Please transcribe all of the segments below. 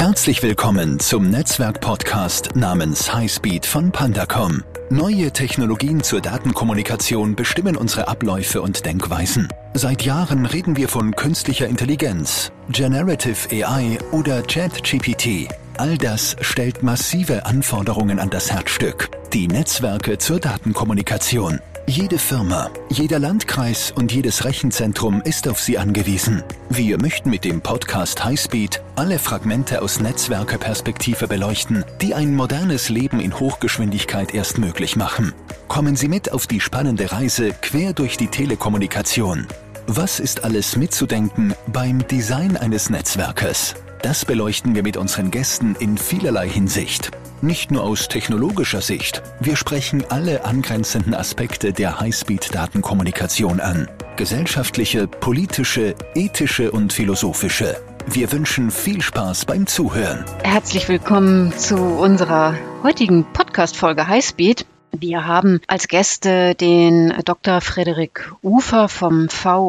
Herzlich willkommen zum Netzwerk-Podcast namens Highspeed von Pandacom. Neue Technologien zur Datenkommunikation bestimmen unsere Abläufe und Denkweisen. Seit Jahren reden wir von künstlicher Intelligenz, Generative AI oder ChatGPT. All das stellt massive Anforderungen an das Herzstück, die Netzwerke zur Datenkommunikation. Jede Firma, jeder Landkreis und jedes Rechenzentrum ist auf sie angewiesen. Wir möchten mit dem Podcast Highspeed alle Fragmente aus Netzwerkeperspektive beleuchten, die ein modernes Leben in Hochgeschwindigkeit erst möglich machen. Kommen Sie mit auf die spannende Reise quer durch die Telekommunikation. Was ist alles mitzudenken beim Design eines Netzwerkes? Das beleuchten wir mit unseren Gästen in vielerlei Hinsicht. Nicht nur aus technologischer Sicht. Wir sprechen alle angrenzenden Aspekte der Highspeed-Datenkommunikation an. Gesellschaftliche, politische, ethische und philosophische. Wir wünschen viel Spaß beim Zuhören. Herzlich willkommen zu unserer heutigen Podcast-Folge Highspeed. Wir haben als Gäste den Dr. Frederik Ufer vom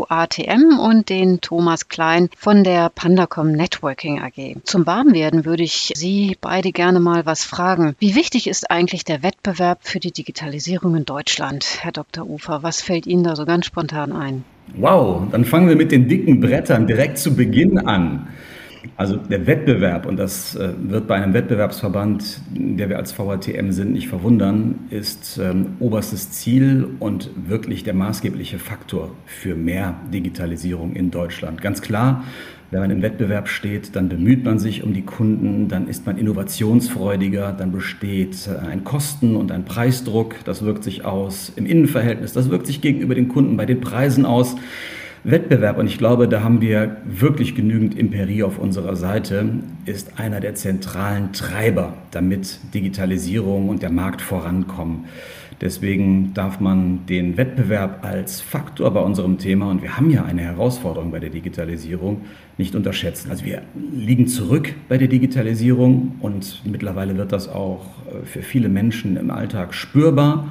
VATM und den Thomas Klein von der Pandacom Networking AG. Zum Warmwerden würde ich Sie beide gerne mal was fragen. Wie wichtig ist eigentlich der Wettbewerb für die Digitalisierung in Deutschland? Herr Dr. Ufer, was fällt Ihnen da so ganz spontan ein? Wow, dann fangen wir mit den dicken Brettern direkt zu Beginn an. Also der Wettbewerb, und das wird bei einem Wettbewerbsverband, der wir als VATM sind, nicht verwundern, ist oberstes Ziel und wirklich der maßgebliche Faktor für mehr Digitalisierung in Deutschland. Ganz klar, wenn man im Wettbewerb steht, dann bemüht man sich um die Kunden, dann ist man innovationsfreudiger, dann besteht ein Kosten- und ein Preisdruck, das wirkt sich aus im Innenverhältnis, das wirkt sich gegenüber den Kunden bei den Preisen aus. Wettbewerb, und ich glaube, da haben wir wirklich genügend Empirie auf unserer Seite, ist einer der zentralen Treiber, damit Digitalisierung und der Markt vorankommen. Deswegen darf man den Wettbewerb als Faktor bei unserem Thema, und wir haben ja eine Herausforderung bei der Digitalisierung, nicht unterschätzen. Also wir liegen zurück bei der Digitalisierung und mittlerweile wird das auch für viele Menschen im Alltag spürbar.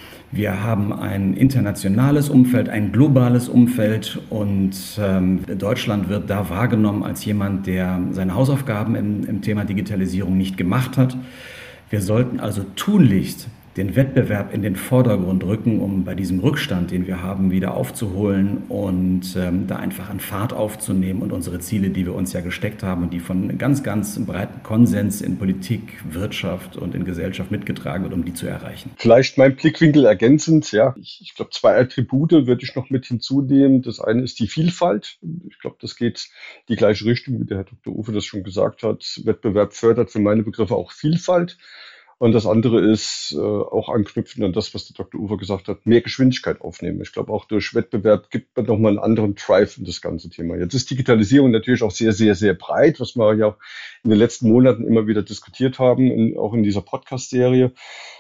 Wir haben ein internationales Umfeld, ein globales Umfeld, und Deutschland wird da wahrgenommen als jemand, der seine Hausaufgaben im Thema Digitalisierung nicht gemacht hat. Wir sollten also tunlichst den Wettbewerb in den Vordergrund rücken, um bei diesem Rückstand, den wir haben, wieder aufzuholen und da einfach an Fahrt aufzunehmen und unsere Ziele, die wir uns ja gesteckt haben und die von ganz, ganz breiten Konsens in Politik, Wirtschaft und in Gesellschaft mitgetragen wird, um die zu erreichen. Vielleicht mein Blickwinkel ergänzend, ja. Ich glaube, 2 Attribute würde ich noch mit hinzunehmen. Das eine ist die Vielfalt. Ich glaube, das geht die gleiche Richtung, wie der Herr Dr. Uwe das schon gesagt hat. Wettbewerb fördert für meine Begriffe auch Vielfalt. Und das andere ist auch anknüpfend an das, was der Dr. Uwe gesagt hat, mehr Geschwindigkeit aufnehmen. Ich glaube, auch durch Wettbewerb gibt man nochmal einen anderen Drive in das ganze Thema. Jetzt ist Digitalisierung natürlich auch sehr, sehr, sehr breit, was wir ja in den letzten Monaten immer wieder diskutiert haben, auch in dieser Podcast-Serie.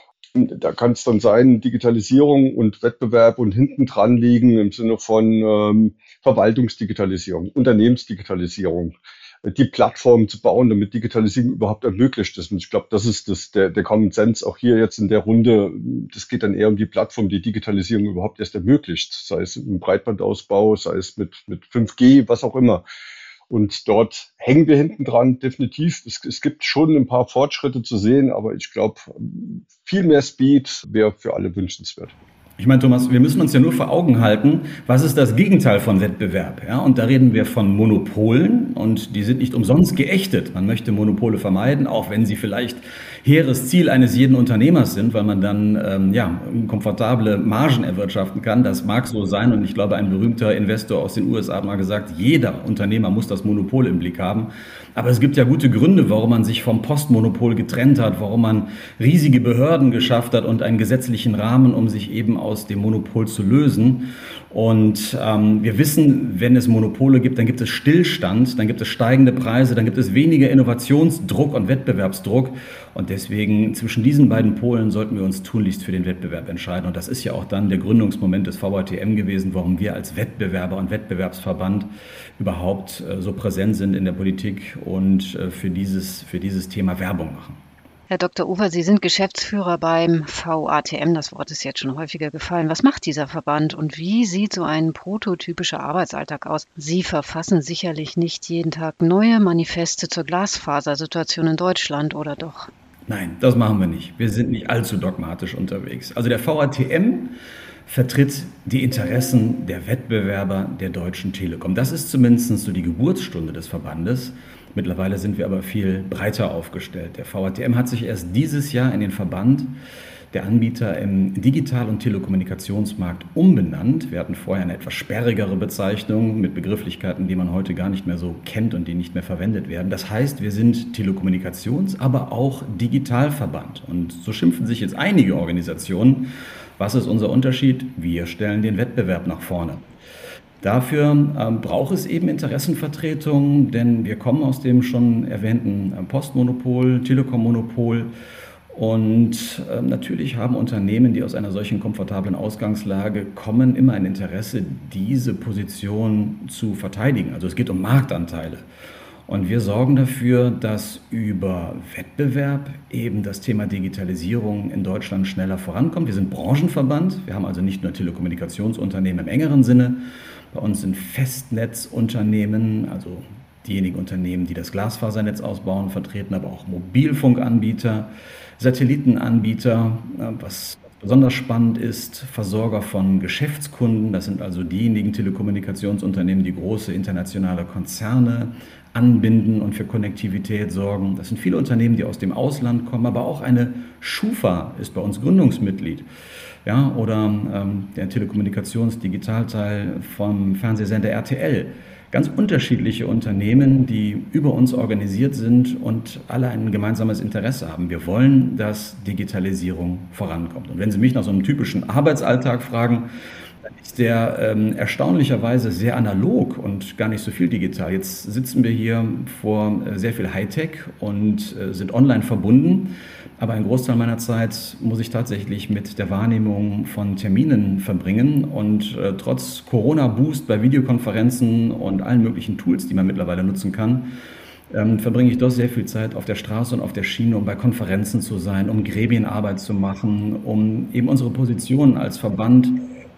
Da kann es dann sein, Digitalisierung und Wettbewerb und hinten dran liegen im Sinne von Verwaltungsdigitalisierung, Unternehmensdigitalisierung, die Plattformen zu bauen, damit Digitalisierung überhaupt ermöglicht ist. Und ich glaube, das ist der Common Sense auch hier jetzt in der Runde. Das geht dann eher um die Plattform, die Digitalisierung überhaupt erst ermöglicht, sei es im Breitbandausbau, sei es mit 5G, was auch immer. Und dort hängen wir hinten dran, definitiv. Es gibt schon ein paar Fortschritte zu sehen, aber ich glaube, viel mehr Speed wäre für alle wünschenswert. Ich meine, Thomas, wir müssen uns ja nur vor Augen halten, was ist das Gegenteil von Wettbewerb? Ja? Und da reden wir von Monopolen, und die sind nicht umsonst geächtet. Man möchte Monopole vermeiden, auch wenn sie vielleicht hehres Ziel eines jeden Unternehmers sind, weil man dann komfortable Margen erwirtschaften kann. Das mag so sein, und ich glaube, ein berühmter Investor aus den USA hat mal gesagt, jeder Unternehmer muss das Monopol im Blick haben. Aber es gibt ja gute Gründe, warum man sich vom Postmonopol getrennt hat, warum man riesige Behörden geschafft hat und einen gesetzlichen Rahmen, um sich eben aus dem Monopol zu lösen. Und wir wissen, wenn es Monopole gibt, dann gibt es Stillstand, dann gibt es steigende Preise, dann gibt es weniger Innovationsdruck und Wettbewerbsdruck. Und deswegen zwischen diesen beiden Polen sollten wir uns tunlichst für den Wettbewerb entscheiden. Und das ist ja auch dann der Gründungsmoment des VATM gewesen, warum wir als Wettbewerber und Wettbewerbsverband überhaupt so präsent sind in der Politik und für dieses Thema Werbung machen. Herr Dr. Ufer, Sie sind Geschäftsführer beim VATM. Das Wort ist jetzt schon häufiger gefallen. Was macht dieser Verband und wie sieht so ein prototypischer Arbeitsalltag aus? Sie verfassen sicherlich nicht jeden Tag neue Manifeste zur Glasfasersituation in Deutschland, oder doch? Nein, das machen wir nicht. Wir sind nicht allzu dogmatisch unterwegs. Also der VATM vertritt die Interessen der Wettbewerber der Deutschen Telekom. Das ist zumindest so die Geburtsstunde des Verbandes. Mittlerweile sind wir aber viel breiter aufgestellt. Der VATM hat sich erst dieses Jahr in den Verband der Anbieter im Digital- und Telekommunikationsmarkt umbenannt. Wir hatten vorher eine etwas sperrigere Bezeichnung mit Begrifflichkeiten, die man heute gar nicht mehr so kennt und die nicht mehr verwendet werden. Das heißt, wir sind Telekommunikations-, aber auch Digitalverband. Und so schimpfen sich jetzt einige Organisationen. Was ist unser Unterschied? Wir stellen den Wettbewerb nach vorne. Dafür braucht es eben Interessenvertretungen, denn wir kommen aus dem schon erwähnten Postmonopol, Telekom-Monopol. Und natürlich haben Unternehmen, die aus einer solchen komfortablen Ausgangslage kommen, immer ein Interesse, diese Position zu verteidigen. Also es geht um Marktanteile. Und wir sorgen dafür, dass über Wettbewerb eben das Thema Digitalisierung in Deutschland schneller vorankommt. Wir sind Branchenverband. Wir haben also nicht nur Telekommunikationsunternehmen im engeren Sinne. Bei uns sind Festnetzunternehmen, also diejenigen Unternehmen, die das Glasfasernetz ausbauen, vertreten, aber auch Mobilfunkanbieter, Satellitenanbieter, was besonders spannend ist, Versorger von Geschäftskunden. Das sind also diejenigen Telekommunikationsunternehmen, die große internationale Konzerne anbinden und für Konnektivität sorgen. Das sind viele Unternehmen, die aus dem Ausland kommen, aber auch eine Schufa ist bei uns Gründungsmitglied. Ja, oder der Telekommunikations-Digitalteil vom Fernsehsender RTL. Ganz unterschiedliche Unternehmen, die über uns organisiert sind und alle ein gemeinsames Interesse haben. Wir wollen, dass Digitalisierung vorankommt. Und wenn Sie mich nach so einem typischen Arbeitsalltag fragen, dann ist der erstaunlicherweise sehr analog und gar nicht so viel digital. Jetzt sitzen wir hier vor sehr viel Hightech und sind online verbunden. Aber einen Großteil meiner Zeit muss ich tatsächlich mit der Wahrnehmung von Terminen verbringen. Und trotz Corona-Boost bei Videokonferenzen und allen möglichen Tools, die man mittlerweile nutzen kann, verbringe ich doch sehr viel Zeit auf der Straße und auf der Schiene, um bei Konferenzen zu sein, um Gremienarbeit zu machen, um eben unsere Position als Verband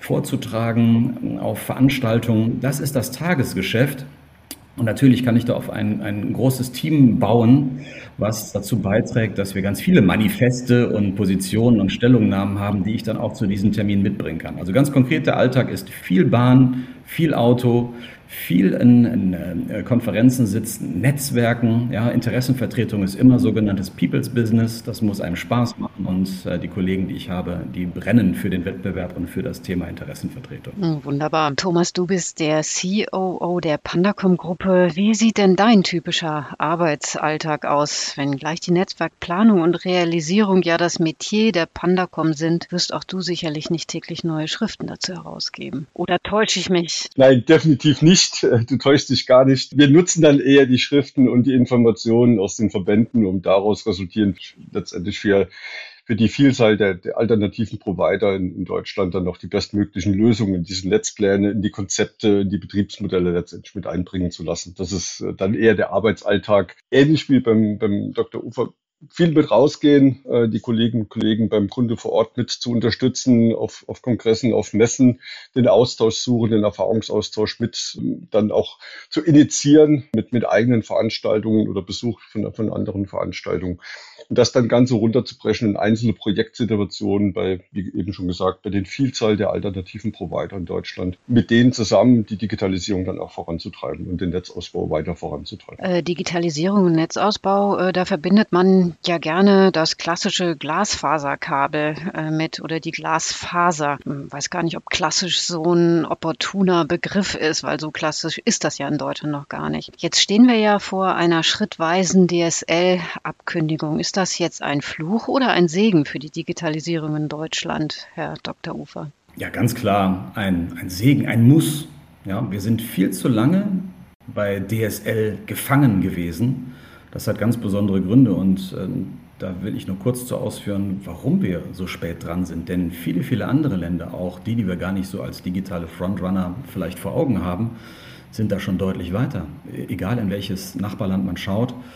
vorzutragen auf Veranstaltungen. Das ist das Tagesgeschäft. Und natürlich kann ich da auf ein großes Team bauen, was dazu beiträgt, dass wir ganz viele Manifeste und Positionen und Stellungnahmen haben, die ich dann auch zu diesem Termin mitbringen kann. Also ganz konkret, der Alltag ist viel Bahn, viel Auto, viel in Konferenzen sitzen, Netzwerken. Ja, Interessenvertretung ist immer sogenanntes People's Business. Das muss einem Spaß machen und die Kollegen, die ich habe, die brennen für den Wettbewerb und für das Thema Interessenvertretung. Wunderbar. Thomas, du bist der COO der Pandacom-Gruppe. Wie sieht denn dein typischer Arbeitsalltag aus? Wenn gleich die Netzwerkplanung und Realisierung ja das Metier der Pandacom sind, wirst auch du sicherlich nicht täglich neue Schriften dazu herausgeben. Oder täusche ich mich? Nein, definitiv nicht. Du täuschst dich gar nicht. Wir nutzen dann eher die Schriften und die Informationen aus den Verbänden, um daraus resultierend letztendlich für die Vielzahl der alternativen Provider in Deutschland dann noch die bestmöglichen Lösungen in diese Netzpläne, in die Konzepte, in die Betriebsmodelle letztendlich mit einbringen zu lassen. Das ist dann eher der Arbeitsalltag. Ähnlich wie beim Dr. Ufer. Viel mit rausgehen, die Kolleginnen und Kollegen beim Kunde vor Ort mit zu unterstützen, auf Kongressen, auf Messen, den Austausch suchen, den Erfahrungsaustausch mit dann auch zu initiieren mit eigenen Veranstaltungen oder Besuch von anderen Veranstaltungen. Und das dann Ganze runterzubrechen in einzelne Projektsituationen wie eben schon gesagt, bei den Vielzahl der alternativen Provider in Deutschland, mit denen zusammen die Digitalisierung dann auch voranzutreiben und den Netzausbau weiter voranzutreiben. Digitalisierung und Netzausbau, da verbindet man ja gerne das klassische Glasfaserkabel mit oder die Glasfaser. Ich weiß gar nicht, ob klassisch so ein opportuner Begriff ist, weil so klassisch ist das ja in Deutschland noch gar nicht. Jetzt stehen wir ja vor einer schrittweisen DSL-Abkündigung. Ist das jetzt ein Fluch oder ein Segen für die Digitalisierung in Deutschland, Herr Dr. Ufer? Ja, ganz klar ein Segen, ein Muss. Ja, wir sind viel zu lange bei DSL gefangen gewesen. Das hat ganz besondere Gründe und da will ich nur kurz zu ausführen, warum wir so spät dran sind. Denn viele, viele andere Länder, auch die wir gar nicht so als digitale Frontrunner vielleicht vor Augen haben, sind da schon deutlich weiter. Egal in welches Nachbarland man schaut.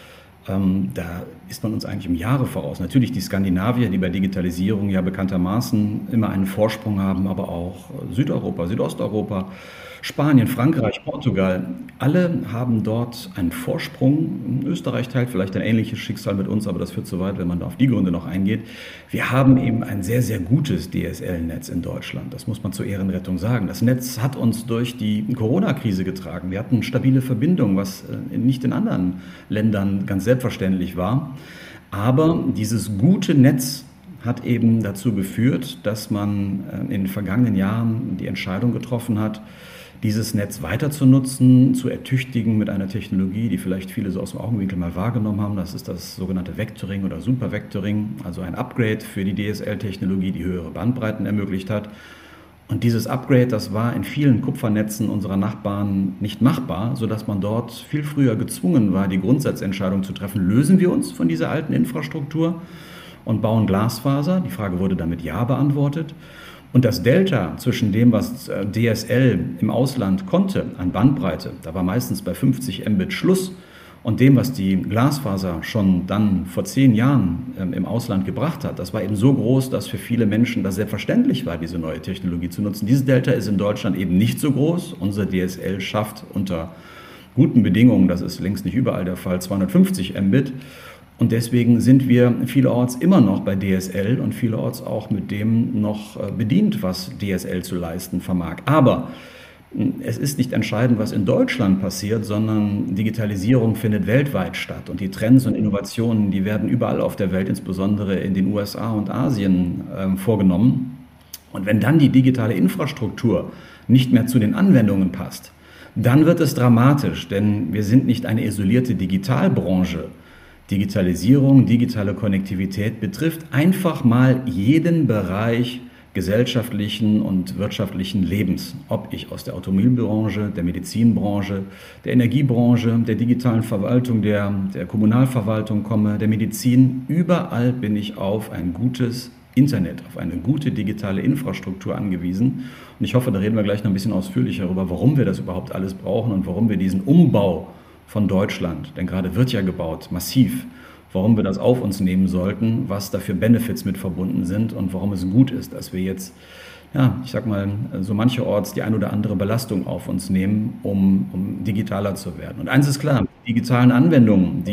Da ist man uns eigentlich um Jahre voraus. Natürlich die Skandinavier, die bei Digitalisierung ja bekanntermaßen immer einen Vorsprung haben, aber auch Südeuropa, Südosteuropa, Spanien, Frankreich, Portugal, alle haben dort einen Vorsprung. Österreich teilt vielleicht ein ähnliches Schicksal mit uns, aber das führt zu weit, wenn man da auf die Gründe noch eingeht. Wir haben eben ein sehr, sehr gutes DSL-Netz in Deutschland. Das muss man zur Ehrenrettung sagen. Das Netz hat uns durch die Corona-Krise getragen. Wir hatten stabile Verbindungen, was nicht in anderen Ländern ganz selbstverständlich war. Aber dieses gute Netz hat eben dazu geführt, dass man in den vergangenen Jahren die Entscheidung getroffen hat, dieses Netz weiter zu nutzen, zu ertüchtigen mit einer Technologie, die vielleicht viele so aus dem Augenwinkel mal wahrgenommen haben. Das ist das sogenannte Vectoring oder Supervectoring, also ein Upgrade für die DSL-Technologie, die höhere Bandbreiten ermöglicht hat. Und dieses Upgrade, das war in vielen Kupfernetzen unserer Nachbarn nicht machbar, sodass man dort viel früher gezwungen war, die Grundsatzentscheidung zu treffen, lösen wir uns von dieser alten Infrastruktur und bauen Glasfaser. Die Frage wurde damit ja beantwortet. Und das Delta zwischen dem, was DSL im Ausland konnte an Bandbreite, da war meistens bei 50 Mbit Schluss, und dem, was die Glasfaser schon dann vor 10 Jahren im Ausland gebracht hat, das war eben so groß, dass für viele Menschen das selbstverständlich war, diese neue Technologie zu nutzen. Dieses Delta ist in Deutschland eben nicht so groß. Unser DSL schafft unter guten Bedingungen, das ist längst nicht überall der Fall, 250 Mbit. Und deswegen sind wir vielerorts immer noch bei DSL und vielerorts auch mit dem noch bedient, was DSL zu leisten vermag. Aber es ist nicht entscheidend, was in Deutschland passiert, sondern Digitalisierung findet weltweit statt. Und die Trends und Innovationen, die werden überall auf der Welt, insbesondere in den USA und Asien, vorgenommen. Und wenn dann die digitale Infrastruktur nicht mehr zu den Anwendungen passt, dann wird es dramatisch, denn wir sind nicht eine isolierte Digitalbranche. Digitalisierung, digitale Konnektivität betrifft einfach mal jeden Bereich gesellschaftlichen und wirtschaftlichen Lebens. Ob ich aus der Automobilbranche, der Medizinbranche, der Energiebranche, der digitalen Verwaltung, der Kommunalverwaltung komme, der Medizin, überall bin ich auf ein gutes Internet, auf eine gute digitale Infrastruktur angewiesen. Und ich hoffe, da reden wir gleich noch ein bisschen ausführlicher darüber, warum wir das überhaupt alles brauchen und warum wir diesen Umbau von Deutschland, denn gerade wird ja gebaut, massiv, warum wir das auf uns nehmen sollten, was da für Benefits mit verbunden sind und warum es gut ist, dass wir jetzt, ja, ich sag mal, so mancherorts die ein oder andere Belastung auf uns nehmen, um digitaler zu werden. Und eins ist klar, digitalen Anwendungen,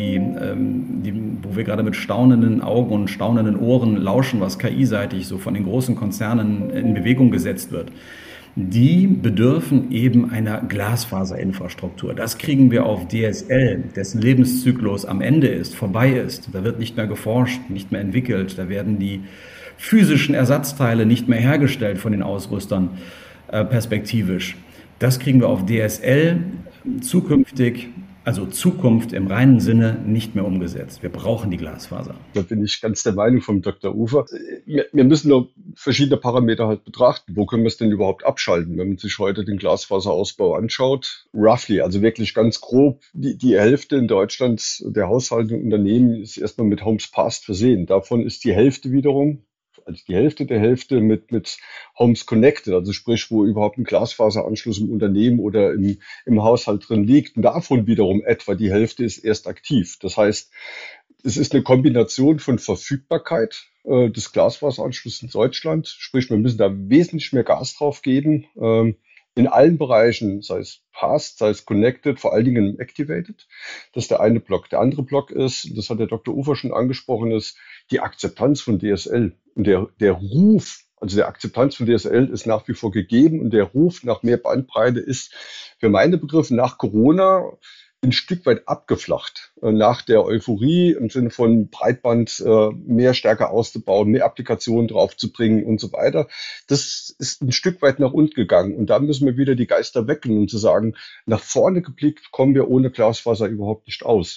wo wir gerade mit staunenden Augen und staunenden Ohren lauschen, was KI-seitig so von den großen Konzernen in Bewegung gesetzt wird, die bedürfen eben einer Glasfaserinfrastruktur. Das kriegen wir auf DSL, dessen Lebenszyklus am Ende ist, vorbei ist. Da wird nicht mehr geforscht, nicht mehr entwickelt. Da werden die physischen Ersatzteile nicht mehr hergestellt von den Ausrüstern perspektivisch. Das kriegen wir auf DSL zukünftig, also Zukunft im reinen Sinne, nicht mehr umgesetzt. Wir brauchen die Glasfaser. Da bin ich ganz der Meinung vom Dr. Ufer. Wir müssen nur verschiedene Parameter halt betrachten. Wo können wir es denn überhaupt abschalten? Wenn man sich heute den Glasfaserausbau anschaut, roughly, also wirklich ganz grob, die Hälfte in Deutschland der Haushalte und Unternehmen ist erstmal mit Homes Passed versehen. Davon ist die Hälfte wiederum, also die Hälfte der Hälfte mit Homes Connected, also sprich, wo überhaupt ein Glasfaseranschluss im Unternehmen oder im Haushalt drin liegt. Und davon wiederum etwa die Hälfte ist erst aktiv. Das heißt, es ist eine Kombination von Verfügbarkeit des Glasfaseranschlusses in Deutschland. Sprich, wir müssen da wesentlich mehr Gas drauf geben. In allen Bereichen, sei es Passed, sei es Connected, vor allen Dingen Activated. Das ist der eine Block. Der andere Block ist, das hat der Dr. Ufer schon angesprochen, ist die Akzeptanz von DSL. Und der Ruf, also der Akzeptanz von DSL ist nach wie vor gegeben und der Ruf nach mehr Bandbreite ist für meine Begriffe nach Corona ein Stück weit abgeflacht. Nach der Euphorie im Sinne von Breitband mehr stärker auszubauen, mehr Applikationen draufzubringen und so weiter. Das ist ein Stück weit nach unten gegangen. Und da müssen wir wieder die Geister wecken und zu sagen, nach vorne geblickt kommen wir ohne Glasfaser überhaupt nicht aus.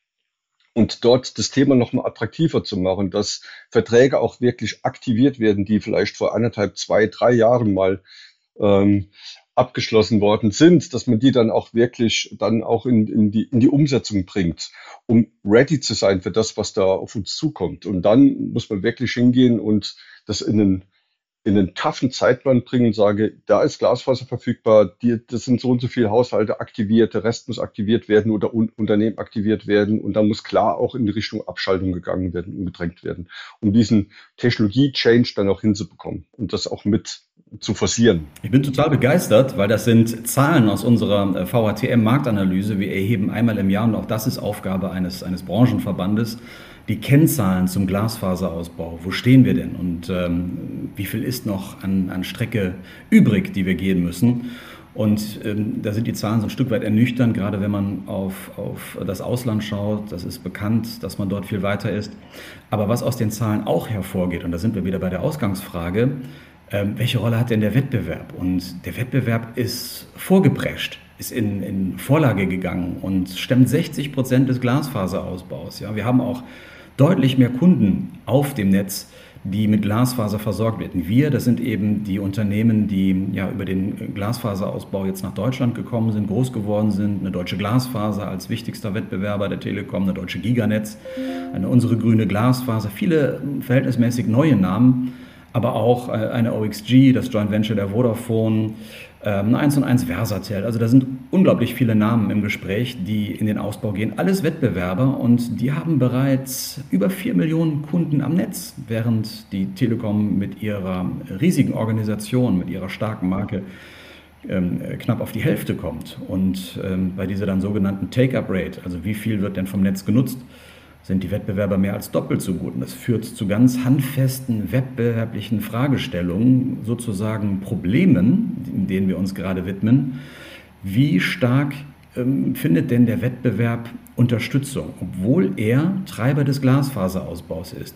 Und dort das Thema nochmal attraktiver zu machen, dass Verträge auch wirklich aktiviert werden, die vielleicht vor 1,5, 2, 3 Jahren mal abgeschlossen worden sind, dass man die dann auch wirklich dann auch in die Umsetzung bringt, um ready zu sein für das, was da auf uns zukommt. Und dann muss man wirklich hingehen und das in in einen taffen Zeitplan bringe und sage, da ist Glasfaser verfügbar, das sind so und so viele Haushalte aktiviert, der Rest muss aktiviert werden oder Unternehmen aktiviert werden und da muss klar auch in die Richtung Abschaltung gegangen werden und gedrängt werden, um diesen Technologie-Change dann auch hinzubekommen und das auch mit zu forcieren. Ich bin total begeistert, weil das sind Zahlen aus unserer VATM-Marktanalyse. Wir erheben einmal im Jahr, und auch das ist Aufgabe eines Branchenverbandes, die Kennzahlen zum Glasfaserausbau. Wo stehen wir denn und wie viel ist noch an Strecke übrig, die wir gehen müssen? Und da sind die Zahlen so ein Stück weit ernüchternd, gerade wenn man auf das Ausland schaut. Das ist bekannt, dass man dort viel weiter ist. Aber was aus den Zahlen auch hervorgeht, und da sind wir wieder bei der Ausgangsfrage, welche Rolle hat denn der Wettbewerb? Und der Wettbewerb ist vorgeprescht, ist in Vorlage gegangen und stemmt 60% des Glasfaserausbaus. Ja, wir haben auch deutlich mehr Kunden auf dem Netz, die mit Glasfaser versorgt werden. Wir, das sind eben die Unternehmen, die ja über den Glasfaserausbau jetzt nach Deutschland gekommen sind, groß geworden sind. Eine Deutsche Glasfaser als wichtigster Wettbewerber der Telekom, eine Deutsche Giganetz, unsere grüne Glasfaser, viele verhältnismäßig neue Namen, aber auch eine OXG, das Joint Venture der Vodafone, eine 1&1 Versatel. Also da sind unglaublich viele Namen im Gespräch, die in den Ausbau gehen. Alles Wettbewerber und die haben bereits über 4 Millionen Kunden am Netz, während die Telekom mit ihrer riesigen Organisation, mit ihrer starken Marke knapp auf die Hälfte kommt. Und bei dieser dann sogenannten Take-up-Rate, also wie viel wird denn vom Netz genutzt, sind die Wettbewerber mehr als doppelt so gut. Und das führt zu ganz handfesten wettbewerblichen Fragestellungen, sozusagen Problemen, denen wir uns gerade widmen. Wie stark findet denn der Wettbewerb Unterstützung, obwohl er Treiber des Glasfaserausbaus ist?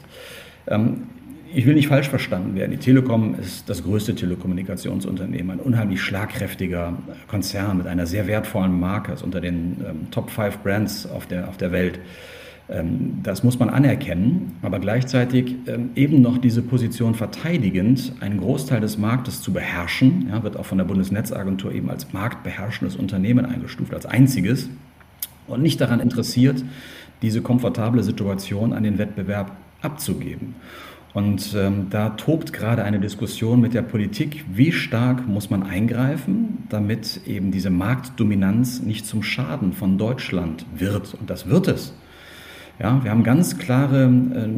Ich will nicht falsch verstanden werden. Die Telekom ist das größte Telekommunikationsunternehmen, ein unheimlich schlagkräftiger Konzern mit einer sehr wertvollen Marke, ist unter den Top 5 Brands auf der Welt. Das muss man anerkennen, aber gleichzeitig eben noch diese Position verteidigend, einen Großteil des Marktes zu beherrschen, ja, wird auch von der Bundesnetzagentur eben als marktbeherrschendes Unternehmen eingestuft, als einziges und nicht daran interessiert, diese komfortable Situation an den Wettbewerb abzugeben. Und da tobt gerade eine Diskussion mit der Politik, wie stark muss man eingreifen, damit eben diese Marktdominanz nicht zum Schaden von Deutschland wird. Und das wird es. Ja, wir haben ganz klare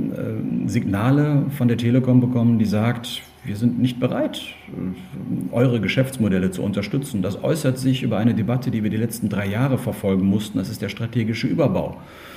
Signale von der Telekom bekommen, die sagt, wir sind nicht bereit, eure Geschäftsmodelle zu unterstützen. Das äußert sich über eine Debatte, die wir die letzten 3 Jahre verfolgen mussten. Das ist der strategische Überbau.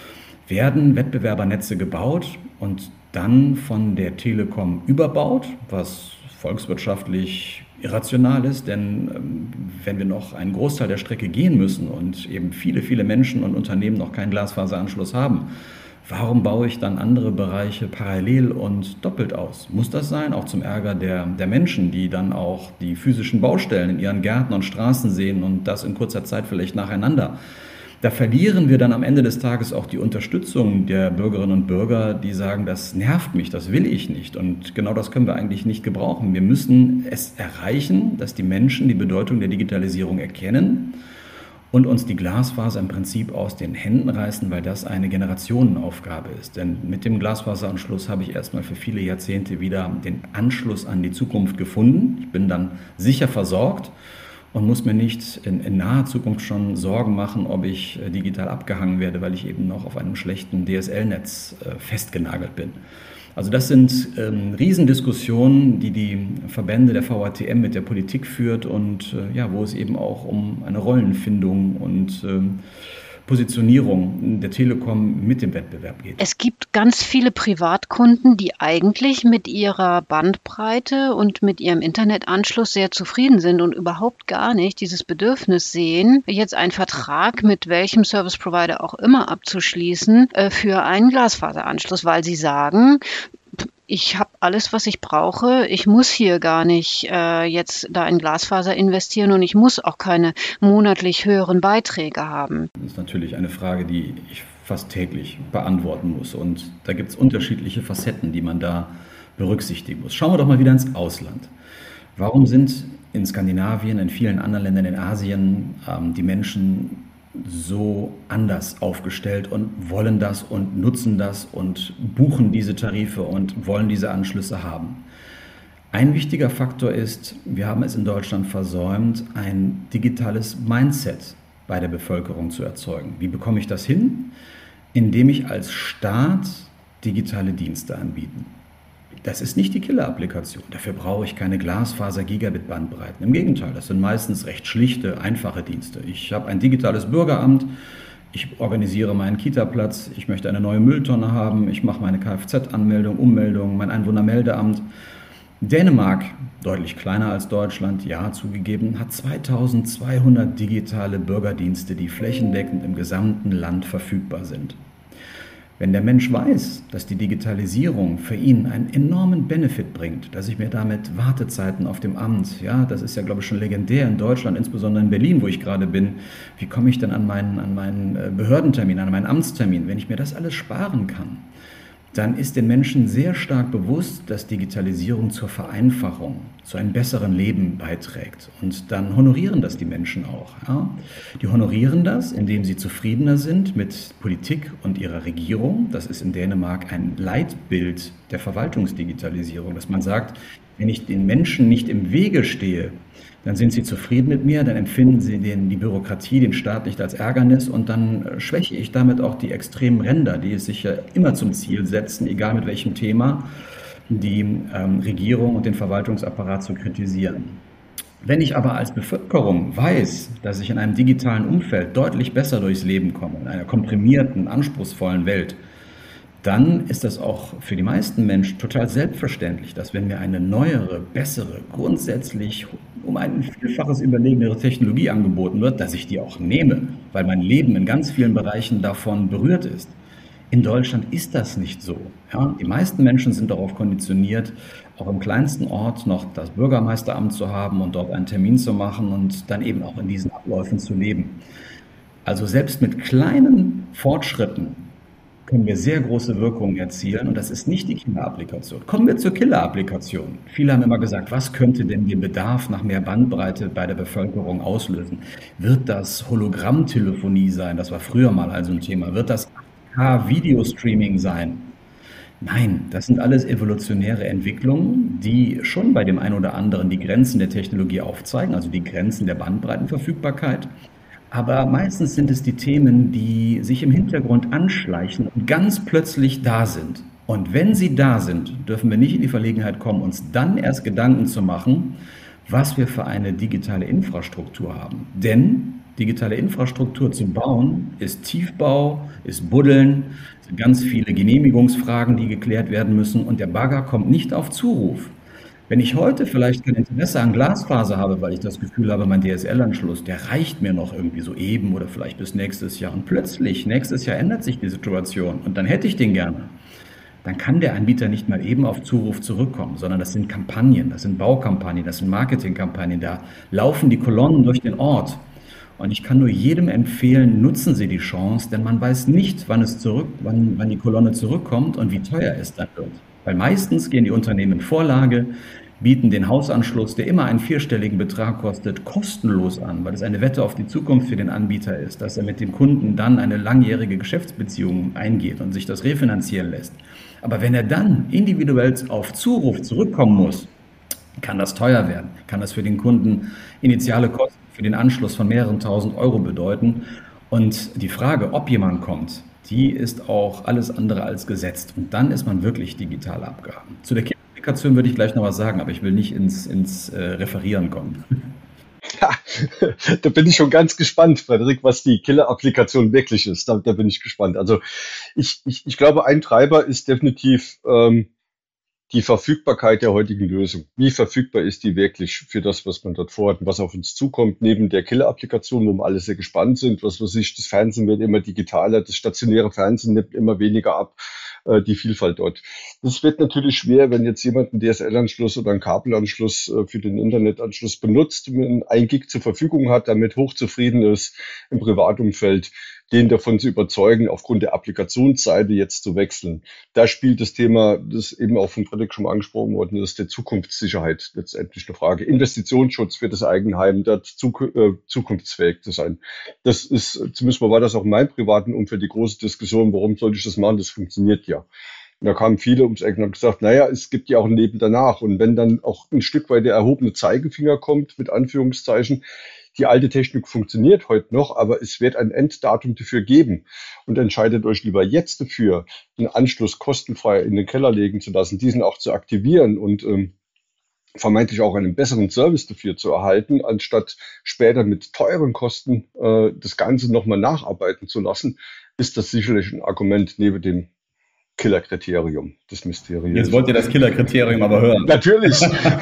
Werden Wettbewerbernetze gebaut und dann von der Telekom überbaut, was volkswirtschaftlich irrational ist, denn wenn wir noch einen Großteil der Strecke gehen müssen und eben viele, viele Menschen und Unternehmen noch keinen Glasfaseranschluss haben, warum baue ich dann andere Bereiche parallel und doppelt aus? Muss das sein? Auch zum Ärger der Menschen, die dann auch die physischen Baustellen in ihren Gärten und Straßen sehen und das in kurzer Zeit vielleicht nacheinander. Da verlieren wir dann am Ende des Tages auch die Unterstützung der Bürgerinnen und Bürger, die sagen, das nervt mich, das will ich nicht. Und genau das können wir eigentlich nicht gebrauchen. Wir müssen es erreichen, dass die Menschen die Bedeutung der Digitalisierung erkennen und uns die Glasfaser im Prinzip aus den Händen reißen, weil das eine Generationenaufgabe ist. Denn mit dem Glasfaseranschluss habe ich erstmal für viele Jahrzehnte wieder den Anschluss an die Zukunft gefunden. Ich bin dann sicher versorgt und muss mir nicht in naher Zukunft schon Sorgen machen, ob ich digital abgehangen werde, weil ich eben noch auf einem schlechten DSL-Netz festgenagelt bin. Also das sind Riesendiskussionen, die Verbände der VATM mit der Politik führt und wo es eben auch um eine Rollenfindung und Positionierung der Telekom mit dem Wettbewerb geht. Es gibt ganz viele Privatkunden, die eigentlich mit ihrer Bandbreite und mit ihrem Internetanschluss sehr zufrieden sind und überhaupt gar nicht dieses Bedürfnis sehen, jetzt einen Vertrag mit welchem Service Provider auch immer abzuschließen für einen Glasfaseranschluss, weil sie sagen, ich habe alles, was ich brauche. Ich muss hier gar nicht jetzt da in Glasfaser investieren und ich muss auch keine monatlich höheren Beiträge haben. Das ist natürlich eine Frage, die ich fast täglich beantworten muss. Und da gibt es unterschiedliche Facetten, die man da berücksichtigen muss. Schauen wir doch mal wieder ins Ausland. Warum sind in Skandinavien, in vielen anderen Ländern in Asien die Menschen so anders aufgestellt und wollen das und nutzen das und buchen diese Tarife und wollen diese Anschlüsse haben? Ein wichtiger Faktor ist, wir haben es in Deutschland versäumt, ein digitales Mindset bei der Bevölkerung zu erzeugen. Wie bekomme ich das hin? Indem ich als Staat digitale Dienste anbiete. Das ist nicht die Killer-Applikation. Dafür brauche ich keine Glasfaser-Gigabit-Bandbreiten. Im Gegenteil, das sind meistens recht schlichte, einfache Dienste. Ich habe ein digitales Bürgeramt, ich organisiere meinen Kita-Platz, ich möchte eine neue Mülltonne haben, ich mache meine Kfz-Anmeldung, Ummeldung, mein Einwohnermeldeamt. Dänemark, deutlich kleiner als Deutschland, ja zugegeben, hat 2200 digitale Bürgerdienste, die flächendeckend im gesamten Land verfügbar sind. Wenn der Mensch weiß, dass die Digitalisierung für ihn einen enormen Benefit bringt, dass ich mir damit Wartezeiten auf dem Amt, ja, das ist ja, glaube ich, schon legendär in Deutschland, insbesondere in Berlin, wo ich gerade bin, wie komme ich denn an meinen Behördentermin, an meinen Amtstermin, wenn ich mir das alles sparen kann? Dann ist den Menschen sehr stark bewusst, dass Digitalisierung zur Vereinfachung, zu einem besseren Leben beiträgt. Und dann honorieren das die Menschen auch. Ja? Die honorieren das, indem sie zufriedener sind mit Politik und ihrer Regierung. Das ist in Dänemark ein Leitbild der Verwaltungsdigitalisierung, dass man sagt, wenn ich den Menschen nicht im Wege stehe, dann sind sie zufrieden mit mir, dann empfinden sie die Bürokratie, den Staat nicht als Ärgernis und dann schwäche ich damit auch die extremen Ränder, die es sich ja immer zum Ziel setzen, egal mit welchem Thema, die Regierung und den Verwaltungsapparat zu kritisieren. Wenn ich aber als Bevölkerung weiß, dass ich in einem digitalen Umfeld deutlich besser durchs Leben komme, in einer komprimierten, anspruchsvollen Welt, dann ist das auch für die meisten Menschen total selbstverständlich, dass wenn mir eine neuere, bessere, grundsätzlich um ein Vielfaches überlegenere Technologie angeboten wird, dass ich die auch nehme, weil mein Leben in ganz vielen Bereichen davon berührt ist. In Deutschland ist das nicht so. Ja? Die meisten Menschen sind darauf konditioniert, auch im kleinsten Ort noch das Bürgermeisteramt zu haben und dort einen Termin zu machen und dann eben auch in diesen Abläufen zu leben. Also selbst mit kleinen Fortschritten können wir sehr große Wirkungen erzielen und das ist nicht die Killer-Applikation. Kommen wir zur Killer-Applikation. Viele haben immer gesagt, was könnte denn den Bedarf nach mehr Bandbreite bei der Bevölkerung auslösen? Wird das Hologrammtelefonie sein? Das war früher mal also ein Thema. Wird das 8K-Videostreaming sein? Nein, das sind alles evolutionäre Entwicklungen, die schon bei dem einen oder anderen die Grenzen der Technologie aufzeigen, also die Grenzen der Bandbreitenverfügbarkeit. Aber meistens sind es die Themen, die sich im Hintergrund anschleichen und ganz plötzlich da sind. Und wenn sie da sind, dürfen wir nicht in die Verlegenheit kommen, uns dann erst Gedanken zu machen, was wir für eine digitale Infrastruktur haben. Denn digitale Infrastruktur zu bauen ist Tiefbau, ist Buddeln, sind ganz viele Genehmigungsfragen, die geklärt werden müssen und der Bagger kommt nicht auf Zuruf. Wenn ich heute vielleicht kein Interesse an Glasfaser habe, weil ich das Gefühl habe, mein DSL-Anschluss, der reicht mir noch irgendwie so eben oder vielleicht bis nächstes Jahr. Und plötzlich, nächstes Jahr ändert sich die Situation und dann hätte ich den gerne. Dann kann der Anbieter nicht mal eben auf Zuruf zurückkommen, sondern das sind Kampagnen, das sind Baukampagnen, das sind Marketingkampagnen. Da laufen die Kolonnen durch den Ort. Und ich kann nur jedem empfehlen, nutzen Sie die Chance, denn man weiß nicht, wann die Kolonne zurückkommt und wie teuer es dann wird. Weil meistens gehen die Unternehmen in Vorlage, bieten den Hausanschluss, der immer einen vierstelligen Betrag kostet, kostenlos an, weil es eine Wette auf die Zukunft für den Anbieter ist, dass er mit dem Kunden dann eine langjährige Geschäftsbeziehung eingeht und sich das refinanzieren lässt. Aber wenn er dann individuell auf Zuruf zurückkommen muss, kann das teuer werden, kann das für den Kunden initiale Kosten für den Anschluss von mehreren tausend Euro bedeuten. Und die Frage, ob jemand kommt, die ist auch alles andere als gesetzt. Und dann ist man wirklich digital abgehangen. Zu der Killer-Applikation würde ich gleich noch was sagen, aber ich will nicht ins Referieren kommen. Ja, da bin ich schon ganz gespannt, Frederik, was die Killer-Applikation wirklich ist. Da bin ich gespannt. Also ich glaube, ein Treiber ist definitiv die Verfügbarkeit der heutigen Lösung. Wie verfügbar ist die wirklich für das, was man dort vorhat und was auf uns zukommt, neben der Killer-Applikation, wo wir alle sehr gespannt sind. Was weiß ich, das Fernsehen wird immer digitaler, das stationäre Fernsehen nimmt immer weniger ab, die Vielfalt dort. Das wird natürlich schwer, wenn jetzt jemand einen DSL-Anschluss oder einen Kabelanschluss für den Internetanschluss benutzt, und 1 Gig zur Verfügung hat, damit hochzufrieden ist im Privatumfeld, den davon zu überzeugen, aufgrund der Applikationsseite jetzt zu wechseln. Da spielt das Thema, das eben auch von Frederik schon mal angesprochen worden ist, der Zukunftssicherheit letztendlich eine Frage. Investitionsschutz für das Eigenheim, da zukunftsfähig zu sein. Das ist, zumindest mal war das auch in meinem privaten Umfeld die große Diskussion, warum sollte ich das machen? Das funktioniert ja. Und da kamen viele ums Eck und haben gesagt, naja, es gibt ja auch ein Leben danach. Und wenn dann auch ein Stück weit der erhobene Zeigefinger kommt, mit Anführungszeichen, die alte Technik funktioniert heute noch, aber es wird ein Enddatum dafür geben. Und entscheidet euch lieber jetzt dafür, einen Anschluss kostenfrei in den Keller legen zu lassen, diesen auch zu aktivieren und vermeintlich auch einen besseren Service dafür zu erhalten, anstatt später mit teuren Kosten das Ganze nochmal nacharbeiten zu lassen, ist das sicherlich ein Argument neben dem Killerkriterium des Mysteriums. Jetzt wollt ihr das Killerkriterium aber hören. Natürlich.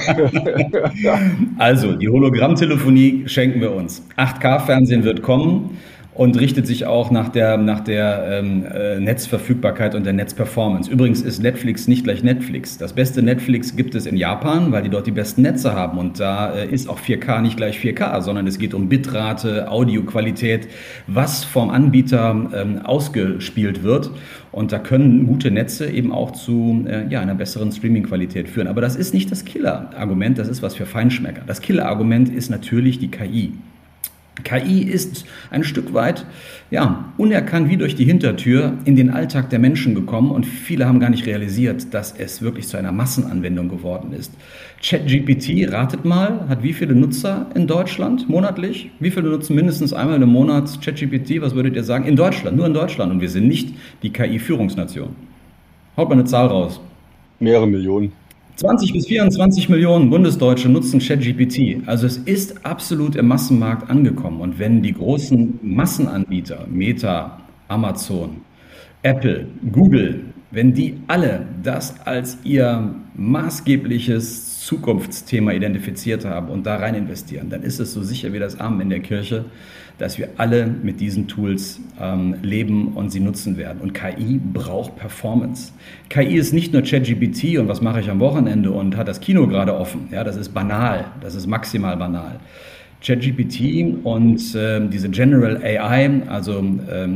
Also, die Hologrammtelefonie schenken wir uns. 8K-Fernsehen wird kommen und richtet sich auch nach der Netzverfügbarkeit und der Netzperformance. Übrigens ist Netflix nicht gleich Netflix. Das beste Netflix gibt es in Japan, weil die dort die besten Netze haben. Und da ist auch 4K nicht gleich 4K, sondern es geht um Bitrate, Audioqualität, was vom Anbieter ausgespielt wird. Und da können gute Netze eben auch zu einer besseren Streaming-Qualität führen. Aber das ist nicht das Killer-Argument, das ist was für Feinschmecker. Das Killer-Argument ist natürlich die KI. KI ist ein Stück weit unerkannt wie durch die Hintertür in den Alltag der Menschen gekommen und viele haben gar nicht realisiert, dass es wirklich zu einer Massenanwendung geworden ist. ChatGPT, ratet mal, hat wie viele Nutzer in Deutschland monatlich? Wie viele nutzen mindestens einmal im Monat ChatGPT? Was würdet ihr sagen? In Deutschland, nur in Deutschland. Und wir sind nicht die KI-Führungsnation. Haut mal eine Zahl raus. Mehrere Millionen. 20 bis 24 Millionen Bundesdeutsche nutzen ChatGPT. Also es ist absolut im Massenmarkt angekommen. Und wenn die großen Massenanbieter, Meta, Amazon, Apple, Google, wenn die alle das als ihr maßgebliches Zukunftsthema identifiziert haben und da rein investieren, dann ist es so sicher wie das Amen in der Kirche, dass wir alle mit diesen Tools leben und sie nutzen werden. Und KI braucht Performance. KI ist nicht nur ChatGPT und was mache ich am Wochenende und hat das Kino gerade offen. Ja, das ist banal, das ist maximal banal. ChatGPT und diese General AI, also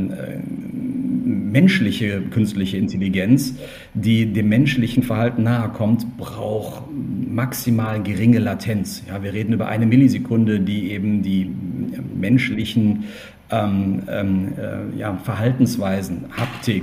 menschliche künstliche Intelligenz, die dem menschlichen Verhalten nahe kommt, braucht maximal geringe Latenz. Ja, wir reden über 1 Millisekunde, die eben die menschlichen Verhaltensweisen, Haptik,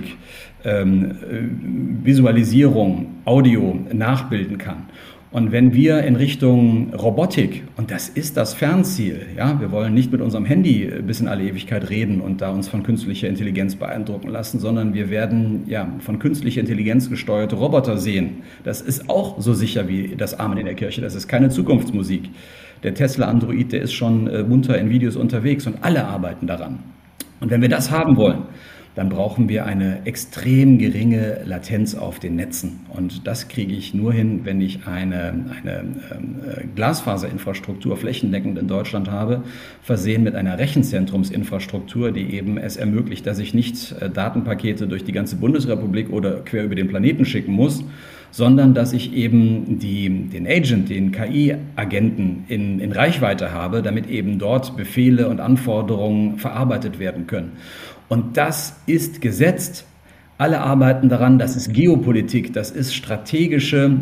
Visualisierung, Audio nachbilden kann. Und wenn wir in Richtung Robotik, und das ist das Fernziel, ja, wir wollen nicht mit unserem Handy bis in alle Ewigkeit reden und da uns von künstlicher Intelligenz beeindrucken lassen, sondern wir werden von künstlicher Intelligenz gesteuerte Roboter sehen. Das ist auch so sicher wie das Amen in der Kirche, das ist keine Zukunftsmusik. Der Tesla Android, der ist schon munter in Videos unterwegs und alle arbeiten daran. Und wenn wir das haben wollen, dann brauchen wir eine extrem geringe Latenz auf den Netzen. Und das kriege ich nur hin, wenn ich eine Glasfaserinfrastruktur flächendeckend in Deutschland habe, versehen mit einer Rechenzentrumsinfrastruktur, die eben es ermöglicht, dass ich nicht Datenpakete durch die ganze Bundesrepublik oder quer über den Planeten schicken muss, sondern dass ich eben den Agent, den KI-Agenten in Reichweite habe, damit eben dort Befehle und Anforderungen verarbeitet werden können. Und das ist gesetzt. Alle arbeiten daran, das ist Geopolitik, das ist strategische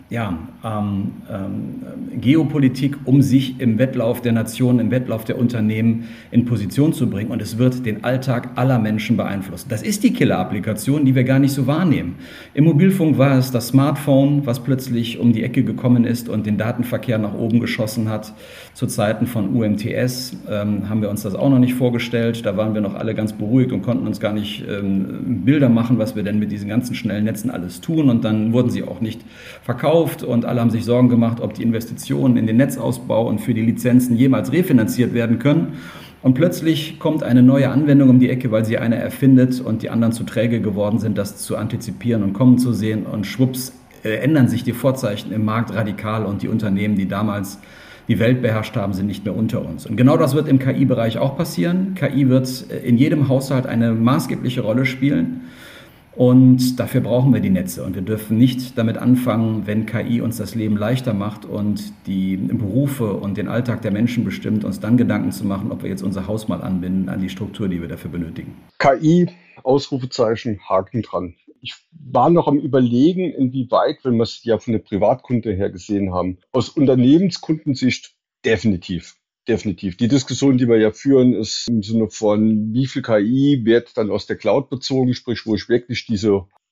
Geopolitik, um sich im Wettlauf der Nationen, im Wettlauf der Unternehmen in Position zu bringen. Und es wird den Alltag aller Menschen beeinflussen. Das ist die Killer-Applikation, die wir gar nicht so wahrnehmen. Im Mobilfunk war es das Smartphone, was plötzlich um die Ecke gekommen ist und den Datenverkehr nach oben geschossen hat. Zu Zeiten von UMTS haben wir uns das auch noch nicht vorgestellt. Da waren wir noch alle ganz beruhigt und konnten uns gar nicht Bilder machen, was wir denn mit diesen ganzen schnellen Netzen alles tun. Und dann wurden sie auch nicht verkauft und alle haben sich Sorgen gemacht, ob die Investitionen in den Netzausbau und für die Lizenzen jemals refinanziert werden können. Und plötzlich kommt eine neue Anwendung um die Ecke, weil sie eine erfindet und die anderen zu träge geworden sind, das zu antizipieren und kommen zu sehen. Und schwupps ändern sich die Vorzeichen im Markt radikal und die Unternehmen, die damals die Welt beherrscht haben, sind nicht mehr unter uns. Und genau das wird im KI-Bereich auch passieren. KI wird in jedem Haushalt eine maßgebliche Rolle spielen. Und dafür brauchen wir die Netze. Und wir dürfen nicht damit anfangen, wenn KI uns das Leben leichter macht und die Berufe und den Alltag der Menschen bestimmt, uns dann Gedanken zu machen, ob wir jetzt unser Haus mal anbinden an die Struktur, die wir dafür benötigen. KI, Ausrufezeichen, Haken dran. Ich war noch am Überlegen, inwieweit, wenn wir es ja von der Privatkunde her gesehen haben, aus Unternehmenskundensicht definitiv. Definitiv. Die Diskussion, die wir ja führen, ist im Sinne von, wie viel KI wird dann aus der Cloud bezogen, sprich, wo ich wirklich diese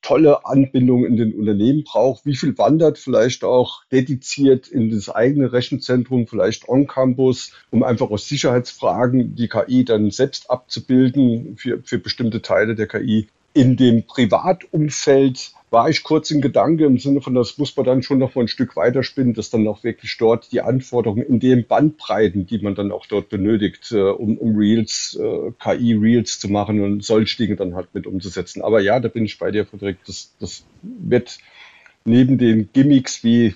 tolle Anbindung in den Unternehmen braucht, wie viel wandert vielleicht auch dediziert in das eigene Rechenzentrum, vielleicht on-campus, um einfach aus Sicherheitsfragen die KI dann selbst abzubilden für bestimmte Teile der KI. In dem Privatumfeld war ich kurz in Gedanke im Sinne von, das muss man dann schon noch mal ein Stück weiterspinnen, dass dann auch wirklich dort die Anforderungen in den Bandbreiten, die man dann auch dort benötigt, um Reels, KI-Reels zu machen und solche Dinge dann halt mit umzusetzen. Aber ja, da bin ich bei dir, Frederik, das wird neben den Gimmicks wie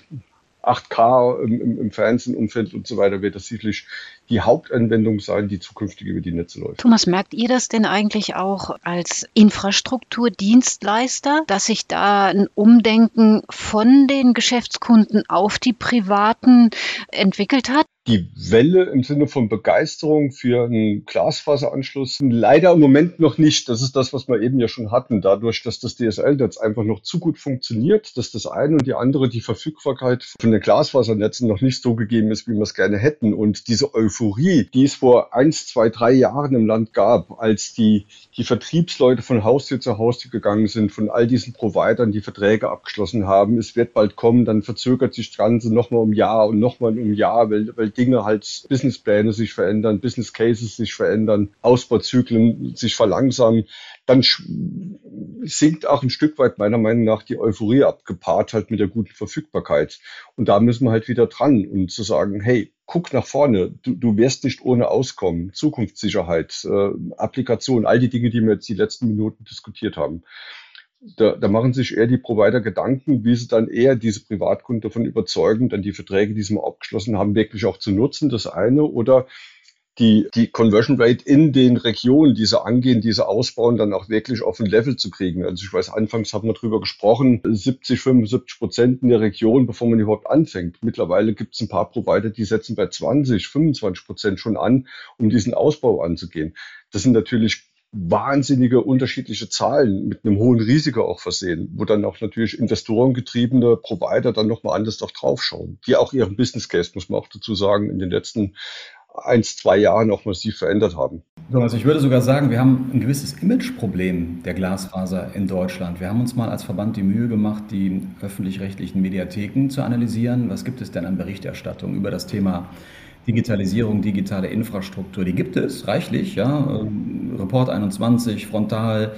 8K im Fernsehenumfeld und so weiter, wird das sicherlich die Hauptanwendung sein, die zukünftig über die Netze läuft. Thomas, merkt ihr das denn eigentlich auch als Infrastrukturdienstleister, dass sich da ein Umdenken von den Geschäftskunden auf die Privaten entwickelt hat? Die Welle im Sinne von Begeisterung für einen Glasfaseranschluss leider im Moment noch nicht. Das ist das, was wir eben ja schon hatten. Dadurch, dass das DSL-Netz einfach noch zu gut funktioniert, dass das eine und die andere, die Verfügbarkeit von den Glasfasernetzen noch nicht so gegeben ist, wie wir es gerne hätten. Und diese Euphorie, die es vor 1, 2, 3 Jahren im Land gab, als die Vertriebsleute von Haustür zu Haustür gegangen sind, von all diesen Providern, die Verträge abgeschlossen haben, es wird bald kommen, dann verzögert sich das Ganze nochmal um ein Jahr und nochmal um ein Jahr, weil Dinge halt, Businesspläne sich verändern, Business Cases sich verändern, Ausbauzyklen sich verlangsamen, dann sinkt auch ein Stück weit meiner Meinung nach die Euphorie ab, gepaart halt mit der guten Verfügbarkeit. Und da müssen wir halt wieder dran und zu sagen, hey, guck nach vorne, du wirst nicht ohne auskommen, Zukunftssicherheit, Applikation, all die Dinge, die wir jetzt die letzten Minuten diskutiert haben. Da machen sich eher die Provider Gedanken, wie sie dann eher diese Privatkunden davon überzeugen, dann die Verträge, die sie mal abgeschlossen haben, wirklich auch zu nutzen, das eine, oder die Conversion Rate in den Regionen, die sie angehen, die sie ausbauen, dann auch wirklich auf ein Level zu kriegen. Also ich weiß, anfangs haben wir drüber gesprochen, 70-75% in der Region, bevor man überhaupt anfängt. Mittlerweile gibt es ein paar Provider, die setzen bei 20-25% schon an, um diesen Ausbau anzugehen. Das sind natürlich wahnsinnige unterschiedliche Zahlen mit einem hohen Risiko auch versehen, wo dann auch natürlich investorengetriebene Provider dann nochmal anders auch draufschauen, die auch ihren Business Case, muss man auch dazu sagen, in den letzten 1, 2 Jahren auch massiv verändert haben. Also ich würde sogar sagen, wir haben ein gewisses Imageproblem der Glasfaser in Deutschland. Wir haben uns mal als Verband die Mühe gemacht, die öffentlich-rechtlichen Mediatheken zu analysieren. Was gibt es denn an Berichterstattung über das Thema Digitalisierung, digitale Infrastruktur? Die gibt es reichlich, ja. Report 21, Frontal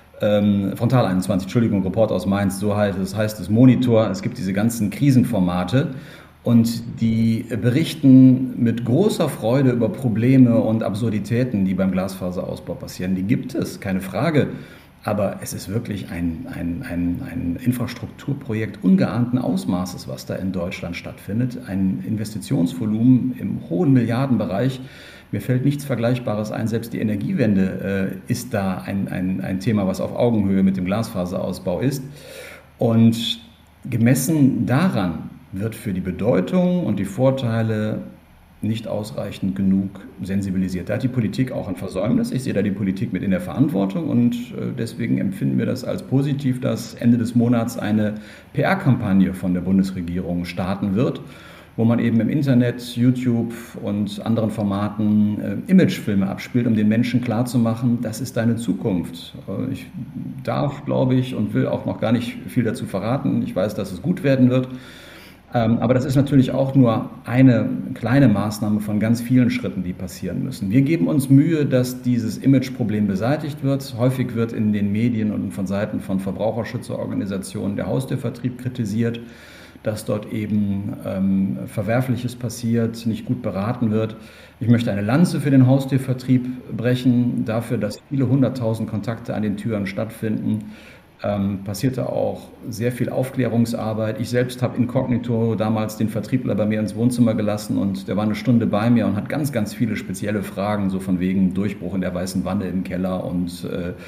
21, Entschuldigung, Report aus Mainz, so heißt es Monitor. Es gibt diese ganzen Krisenformate und die berichten mit großer Freude über Probleme und Absurditäten, die beim Glasfaserausbau passieren. Die gibt es, keine Frage. Aber es ist wirklich ein Infrastrukturprojekt ungeahnten Ausmaßes, was da in Deutschland stattfindet. Ein Investitionsvolumen im hohen Milliardenbereich. Mir fällt nichts Vergleichbares ein. Selbst die Energiewende ist da ein Thema, was auf Augenhöhe mit dem Glasfaserausbau ist. Und gemessen daran wird für die Bedeutung und die Vorteile nicht ausreichend genug sensibilisiert. Da hat die Politik auch ein Versäumnis. Ich sehe da die Politik mit in der Verantwortung und deswegen empfinden wir das als positiv, dass Ende des Monats eine PR-Kampagne von der Bundesregierung starten wird, wo man eben im Internet, YouTube und anderen Formaten Imagefilme abspielt, um den Menschen klarzumachen, das ist deine Zukunft. Ich darf, glaube ich, und will auch noch gar nicht viel dazu verraten. Ich weiß, dass es gut werden wird. Aber das ist natürlich auch nur eine kleine Maßnahme von ganz vielen Schritten, die passieren müssen. Wir geben uns Mühe, dass dieses Imageproblem beseitigt wird. Häufig wird in den Medien und von Seiten von Verbraucherschützerorganisationen der Haustürvertrieb kritisiert, dass dort eben Verwerfliches passiert, nicht gut beraten wird. Ich möchte eine Lanze für den Haustürvertrieb brechen, dafür, dass viele 100.000 Kontakte an den Türen stattfinden. Passierte auch sehr viel Aufklärungsarbeit. Ich selbst habe inkognito damals den Vertriebler bei mir ins Wohnzimmer gelassen und der war eine Stunde bei mir und hat ganz, ganz viele spezielle Fragen, so von wegen Durchbruch in der weißen Wanne im Keller und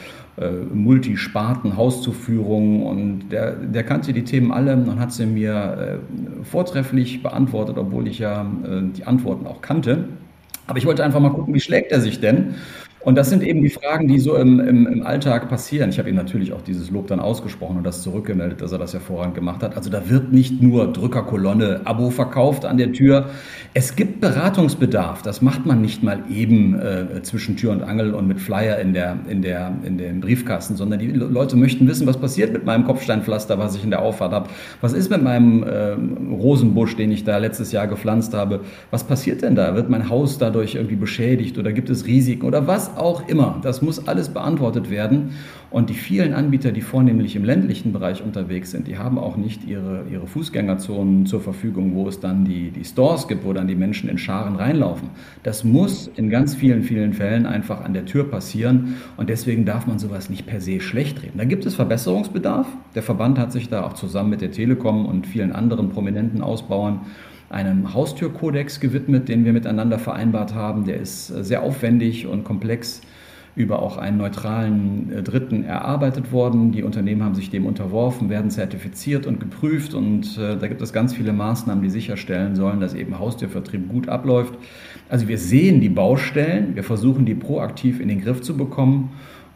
Multisparten-Hauszuführung und der kannte die Themen alle und hat sie mir vortrefflich beantwortet, obwohl ich ja die Antworten auch kannte. Aber ich wollte einfach mal gucken, wie schlägt er sich denn? Und das sind eben die Fragen, die so im Alltag passieren. Ich habe ihm natürlich auch dieses Lob dann ausgesprochen und das zurückgemeldet, dass er das hervorragend gemacht hat. Also da wird nicht nur Drückerkolonne, Abo verkauft an der Tür. Es gibt Beratungsbedarf. Das macht man nicht mal eben zwischen Tür und Angel und mit Flyer in dem Briefkasten, sondern die Leute möchten wissen, was passiert mit meinem Kopfsteinpflaster, was ich in der Auffahrt habe. Was ist mit meinem Rosenbusch, den ich da letztes Jahr gepflanzt habe? Was passiert denn da? Wird mein Haus dadurch irgendwie beschädigt oder gibt es Risiken oder was auch immer? Das muss alles beantwortet werden. Und die vielen Anbieter, die vornehmlich im ländlichen Bereich unterwegs sind, die haben auch nicht ihre Fußgängerzonen zur Verfügung, wo es dann die Stores gibt, wo dann die Menschen in Scharen reinlaufen. Das muss in ganz vielen Fällen einfach an der Tür passieren. Und deswegen darf man sowas nicht per se schlecht reden. Da gibt es Verbesserungsbedarf. Der Verband hat sich da auch zusammen mit der Telekom und vielen anderen prominenten Ausbauern einem Haustürkodex gewidmet, den wir miteinander vereinbart haben. Der ist sehr aufwendig und komplex über auch einen neutralen Dritten erarbeitet worden. Die Unternehmen haben sich dem unterworfen, werden zertifiziert und geprüft und da gibt es ganz viele Maßnahmen, die sicherstellen sollen, dass eben Haustürvertrieb gut abläuft. Also wir sehen die Baustellen, wir versuchen die proaktiv in den Griff zu bekommen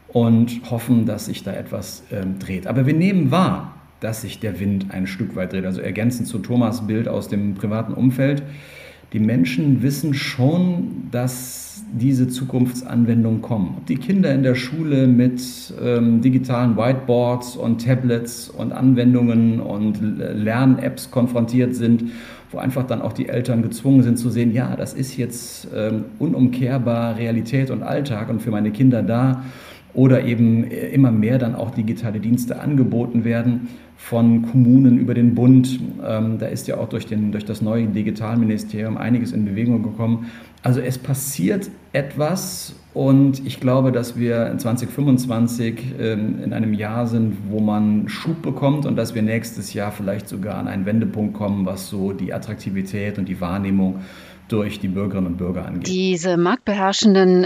und hoffen, dass sich da etwas dreht. Aber wir nehmen wahr, dass sich der Wind ein Stück weit dreht. Also ergänzend zu Thomas' Bild aus dem privaten Umfeld. Die Menschen wissen schon, dass diese Zukunftsanwendungen kommen. Ob die Kinder in der Schule mit digitalen Whiteboards und Tablets und Anwendungen und Lern-Apps konfrontiert sind, wo einfach dann auch die Eltern gezwungen sind zu sehen, ja, das ist jetzt unumkehrbar Realität und Alltag und für meine Kinder da. Oder eben immer mehr dann auch digitale Dienste angeboten werden von Kommunen über den Bund. Da ist ja auch durch das neue Digitalministerium einiges in Bewegung gekommen. Also es passiert etwas und ich glaube, dass wir in 2025 in einem Jahr sind, wo man Schub bekommt und dass wir nächstes Jahr vielleicht sogar an einen Wendepunkt kommen, was so die Attraktivität und die Wahrnehmung durch die Bürgerinnen und Bürger angeht. Diese marktbeherrschenden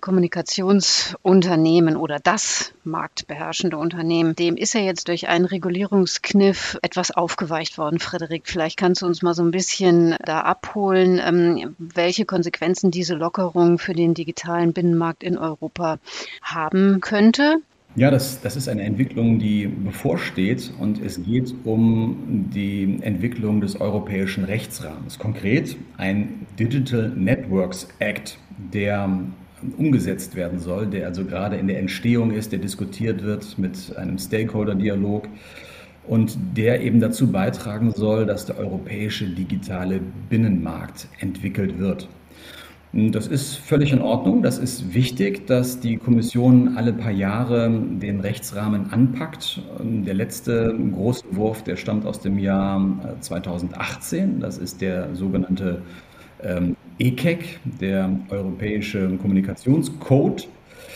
Telekommunikationsunternehmen oder das marktbeherrschende Unternehmen, dem ist ja jetzt durch einen Regulierungskniff etwas aufgeweicht worden. Frederik, vielleicht kannst du uns mal so ein bisschen da abholen, welche Konsequenzen diese Lockerung für den digitalen Binnenmarkt in Europa haben könnte. Ja, das ist eine Entwicklung, die bevorsteht und es geht um die Entwicklung des europäischen Rechtsrahmens. Konkret ein Digital Networks Act, der umgesetzt werden soll, der also gerade in der Entstehung ist, der diskutiert wird mit einem Stakeholder-Dialog und der eben dazu beitragen soll, dass der europäische digitale Binnenmarkt entwickelt wird. Das ist völlig in Ordnung. Das ist wichtig, dass die Kommission alle paar Jahre den Rechtsrahmen anpackt. Der letzte große Wurf, der stammt aus dem Jahr 2018. Das ist der sogenannte ECAC, der Europäische Kommunikationscode.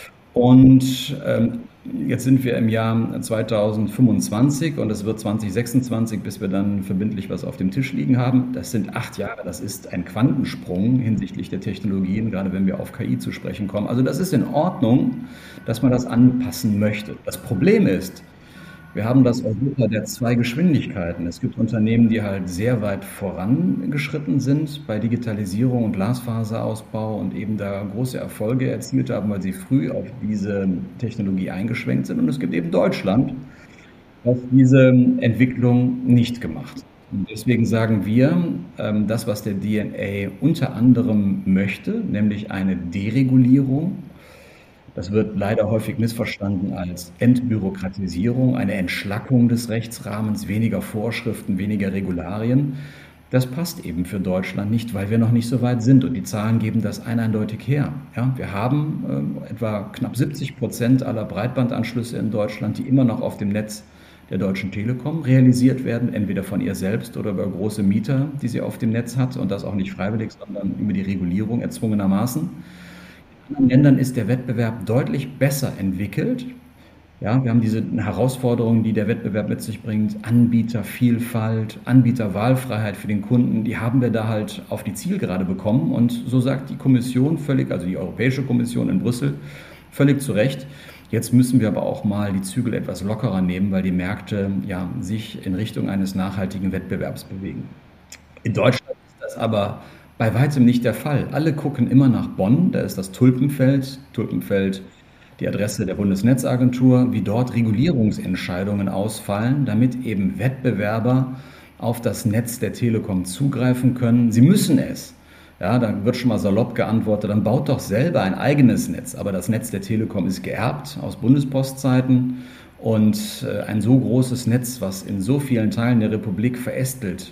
Und jetzt sind wir im Jahr 2025 und es wird 2026, bis wir dann verbindlich was auf dem Tisch liegen haben. Das sind 8 Jahre, das ist ein Quantensprung hinsichtlich der Technologien, gerade wenn wir auf KI zu sprechen kommen. Also das ist in Ordnung, dass man das anpassen möchte. Das Problem ist, wir haben das Europa der 2 Geschwindigkeiten. Es gibt Unternehmen, die halt sehr weit vorangeschritten sind bei Digitalisierung und Glasfaserausbau und eben da große Erfolge erzielt haben, weil sie früh auf diese Technologie eingeschwenkt sind. Und es gibt eben Deutschland, das diese Entwicklung nicht gemacht hat. Und deswegen sagen wir, das, was der DNA unter anderem möchte, nämlich eine Deregulierung. Das wird leider häufig missverstanden als Entbürokratisierung, eine Entschlackung des Rechtsrahmens, weniger Vorschriften, weniger Regularien. Das passt eben für Deutschland nicht, weil wir noch nicht so weit sind und die Zahlen geben das eindeutig her. Ja, wir haben etwa knapp 70% aller Breitbandanschlüsse in Deutschland, die immer noch auf dem Netz der Deutschen Telekom realisiert werden, entweder von ihr selbst oder über große Mieter, die sie auf dem Netz hat und das auch nicht freiwillig, sondern über die Regulierung erzwungenermaßen. In anderen Ländern ist der Wettbewerb deutlich besser entwickelt. Ja, wir haben diese Herausforderungen, die der Wettbewerb mit sich bringt, Anbietervielfalt, Anbieterwahlfreiheit für den Kunden, die haben wir da halt auf die Zielgerade bekommen. Und so sagt die Kommission völlig, also die Europäische Kommission in Brüssel, völlig zu Recht, jetzt müssen wir aber auch mal die Zügel etwas lockerer nehmen, weil die Märkte ja sich in Richtung eines nachhaltigen Wettbewerbs bewegen. In Deutschland ist das aber Bei weitem nicht der Fall. Alle gucken immer nach Bonn, da ist das Tulpenfeld, die Adresse der Bundesnetzagentur, wie dort Regulierungsentscheidungen ausfallen, damit eben Wettbewerber auf das Netz der Telekom zugreifen können. Sie müssen es. Ja, dann wird schon mal salopp geantwortet, dann baut doch selber ein eigenes Netz. Aber das Netz der Telekom ist geerbt aus Bundespostzeiten. Und ein so großes Netz, was in so vielen Teilen der Republik verästelt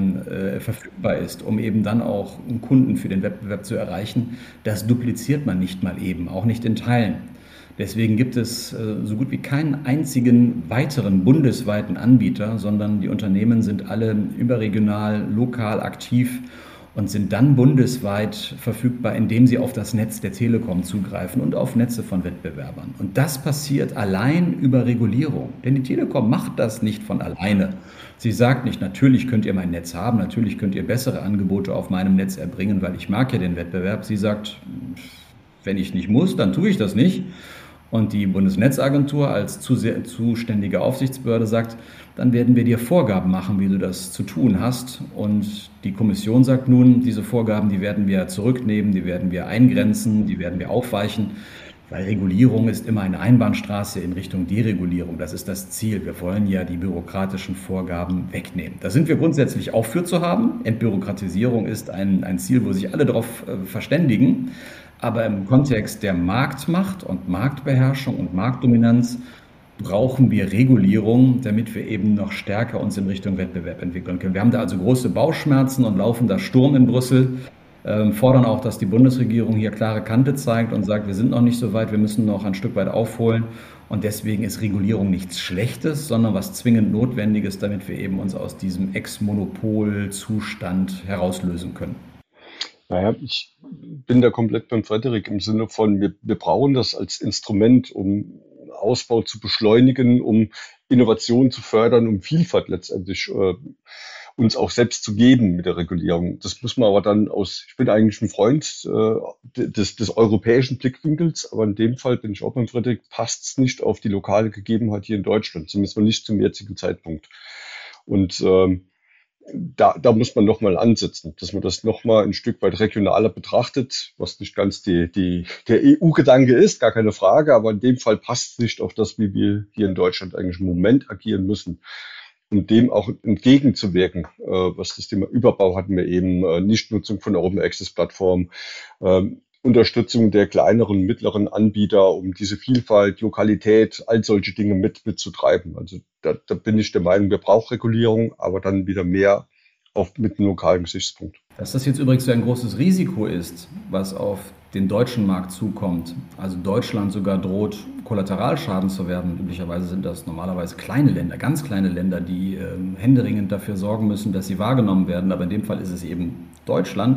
verfügbar ist, um eben dann auch einen Kunden für den Wettbewerb zu erreichen, das dupliziert man nicht mal eben, auch nicht in Teilen. Deswegen gibt es so gut wie keinen einzigen weiteren bundesweiten Anbieter, sondern die Unternehmen sind alle überregional, lokal aktiv und sind dann bundesweit verfügbar, indem sie auf das Netz der Telekom zugreifen und auf Netze von Wettbewerbern. Und das passiert allein über Regulierung. Denn die Telekom macht das nicht von alleine. Sie sagt nicht, natürlich könnt ihr mein Netz haben, natürlich könnt ihr bessere Angebote auf meinem Netz erbringen, weil ich mag ja den Wettbewerb. Sie sagt, wenn ich nicht muss, dann tue ich das nicht. Und die Bundesnetzagentur als zuständige Aufsichtsbehörde sagt, dann werden wir dir Vorgaben machen, wie du das zu tun hast. Und die Kommission sagt nun, diese Vorgaben, die werden wir zurücknehmen, die werden wir eingrenzen, die werden wir aufweichen, weil Regulierung ist immer eine Einbahnstraße in Richtung Deregulierung. Das ist das Ziel. Wir wollen ja die bürokratischen Vorgaben wegnehmen. Da sind wir grundsätzlich auch für zu haben. Entbürokratisierung ist ein Ziel, wo sich alle darauf verständigen. Aber im Kontext der Marktmacht und Marktbeherrschung und Marktdominanz brauchen wir Regulierung, damit wir eben noch stärker uns in Richtung Wettbewerb entwickeln können. Wir haben da also große Bauchschmerzen und laufen da Sturm in Brüssel, fordern auch, dass die Bundesregierung hier klare Kante zeigt und sagt, wir sind noch nicht so weit, wir müssen noch ein Stück weit aufholen. Und deswegen ist Regulierung nichts Schlechtes, sondern was zwingend Notwendiges, damit wir eben uns aus diesem Ex-Monopol-Zustand herauslösen können. Naja, ich bin da komplett beim Frederik im Sinne von, wir brauchen das als Instrument, um Ausbau zu beschleunigen, um Innovation zu fördern, um Vielfalt letztendlich uns auch selbst zu geben mit der Regulierung. Das muss man aber dann ich bin eigentlich ein Freund des europäischen Blickwinkels, aber in dem Fall bin ich auch beim Frederik, passt es nicht auf die lokale Gegebenheit hier in Deutschland, zumindest mal nicht zum jetzigen Zeitpunkt. Und da muss man nochmal ansetzen, dass man das nochmal ein Stück weit regionaler betrachtet, was nicht ganz der EU-Gedanke ist, gar keine Frage, aber in dem Fall passt es nicht auf das, wie wir hier in Deutschland eigentlich im Moment agieren müssen, um dem auch entgegenzuwirken. Was das Thema Überbau hatten wir eben, Nichtnutzung von Open Access Plattformen, Unterstützung der kleineren, mittleren Anbieter, um diese Vielfalt, Lokalität, all solche Dinge mitzutreiben. Also da bin ich der Meinung, wir brauchen Regulierung, aber dann wieder mehr mit einem lokalen Gesichtspunkt. Dass das jetzt übrigens so ein großes Risiko ist, was auf den deutschen Markt zukommt, also Deutschland sogar droht, Kollateralschaden zu werden. Üblicherweise sind das normalerweise kleine Länder, ganz kleine Länder, die händeringend dafür sorgen müssen, dass sie wahrgenommen werden. Aber in dem Fall ist es eben Deutschland.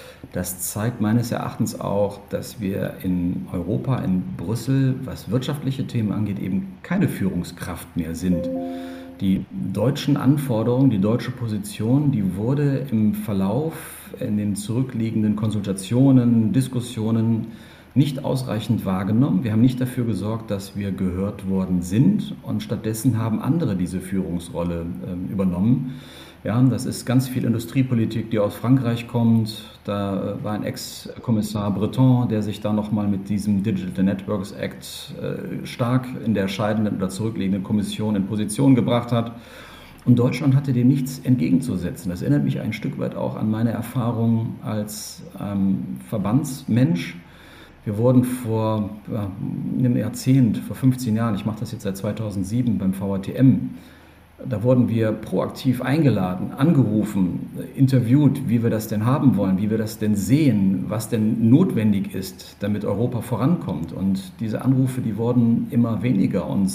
Das zeigt meines Erachtens auch, dass wir in Europa, in Brüssel, was wirtschaftliche Themen angeht, eben keine Führungskraft mehr sind. Die deutschen Anforderungen, die deutsche Position, die wurde im Verlauf in den zurückliegenden Konsultationen, Diskussionen nicht ausreichend wahrgenommen. Wir haben nicht dafür gesorgt, dass wir gehört worden sind und stattdessen haben andere diese Führungsrolle übernommen. Ja, das ist ganz viel Industriepolitik, die aus Frankreich kommt. Da war ein Ex-Kommissar Breton, der sich da nochmal mit diesem Digital Networks Act stark in der scheidenden oder zurückliegenden Kommission in Position gebracht hat. Und Deutschland hatte dem nichts entgegenzusetzen. Das erinnert mich ein Stück weit auch an meine Erfahrung als Verbandsmensch. Wir wurden vor einem Jahrzehnt, vor 15 Jahren, ich mache das jetzt seit 2007 beim VATM, da wurden wir proaktiv eingeladen, angerufen, interviewt, wie wir das denn haben wollen, wie wir das denn sehen, was denn notwendig ist, damit Europa vorankommt. Und diese Anrufe, die wurden immer weniger. Und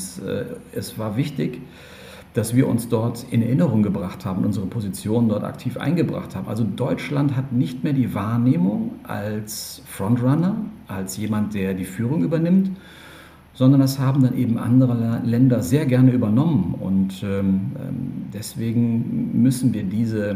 es war wichtig, dass wir uns dort in Erinnerung gebracht haben, unsere Position dort aktiv eingebracht haben. Also Deutschland hat nicht mehr die Wahrnehmung als Frontrunner, als jemand, der die Führung übernimmt, sondern das haben dann eben andere Länder sehr gerne übernommen. Und deswegen müssen wir diese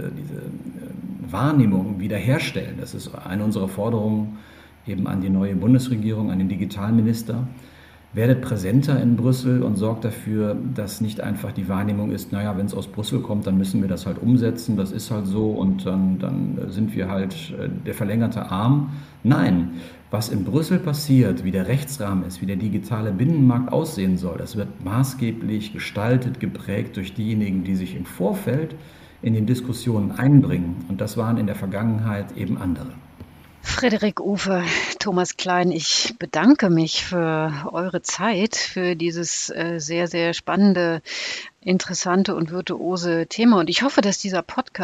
Wahrnehmung wiederherstellen. Das ist eine unserer Forderungen eben an die neue Bundesregierung, an den Digitalminister, werdet präsenter in Brüssel und sorgt dafür, dass nicht einfach die Wahrnehmung ist, naja, wenn es aus Brüssel kommt, dann müssen wir das halt umsetzen, das ist halt so und dann sind wir halt der verlängerte Arm. Nein, was in Brüssel passiert, wie der Rechtsrahmen ist, wie der digitale Binnenmarkt aussehen soll, das wird maßgeblich gestaltet, geprägt durch diejenigen, die sich im Vorfeld in den Diskussionen einbringen. Und das waren in der Vergangenheit eben andere. Frederik Ufer, Thomas Klein, ich bedanke mich für eure Zeit, für dieses sehr, sehr spannende, interessante und virtuose Thema. Und ich hoffe, dass diese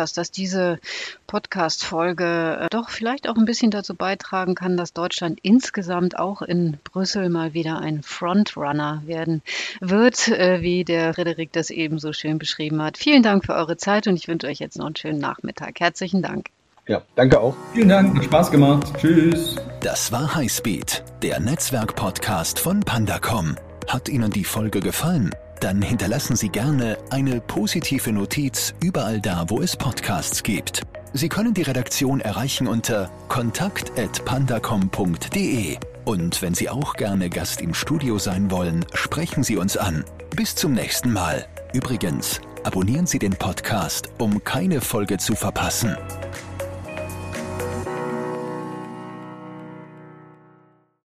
Podcast-Folge doch vielleicht auch ein bisschen dazu beitragen kann, dass Deutschland insgesamt auch in Brüssel mal wieder ein Frontrunner werden wird, wie der Frederik das eben so schön beschrieben hat. Vielen Dank für eure Zeit und ich wünsche euch jetzt noch einen schönen Nachmittag. Herzlichen Dank. Ja, danke auch. Vielen Dank, hat Spaß gemacht. Tschüss. Das war Highspeed, der Netzwerk-Podcast von Pandacom. Hat Ihnen die Folge gefallen? Dann hinterlassen Sie gerne eine positive Notiz überall da, wo es Podcasts gibt. Sie können die Redaktion erreichen unter kontakt@pandacom.de. Und wenn Sie auch gerne Gast im Studio sein wollen, sprechen Sie uns an. Bis zum nächsten Mal. Übrigens, abonnieren Sie den Podcast, um keine Folge zu verpassen.